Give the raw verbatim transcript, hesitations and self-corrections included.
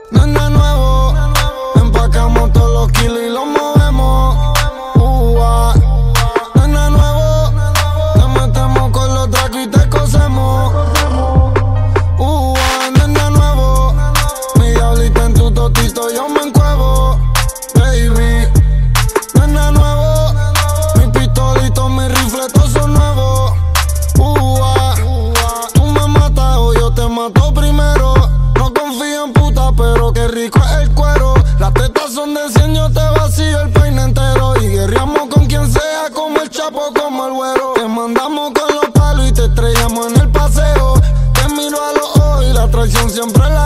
No es nada nuevo, empacamos todos los kilos y los movemos. Uh, no es nada nuevo, te metemos con los tracos y te cosemos. Uh, no es nada nuevo, mi diablita en tu totito yo me encuevo. Baby, no es nada nuevo, mi pistolito, mi rifle, todos son nuevos. Uh, tú me matas o yo te mato primero. No confío en puta, pero qué rico es el cuero. Las tetas son de cien, yo te vacío el peine entero. Y guerreamos con quien sea, como el Chapo, como el güero. Te mandamos con los palos y te estrellamos en el paseo. Te miro a los ojos y la traición siempre la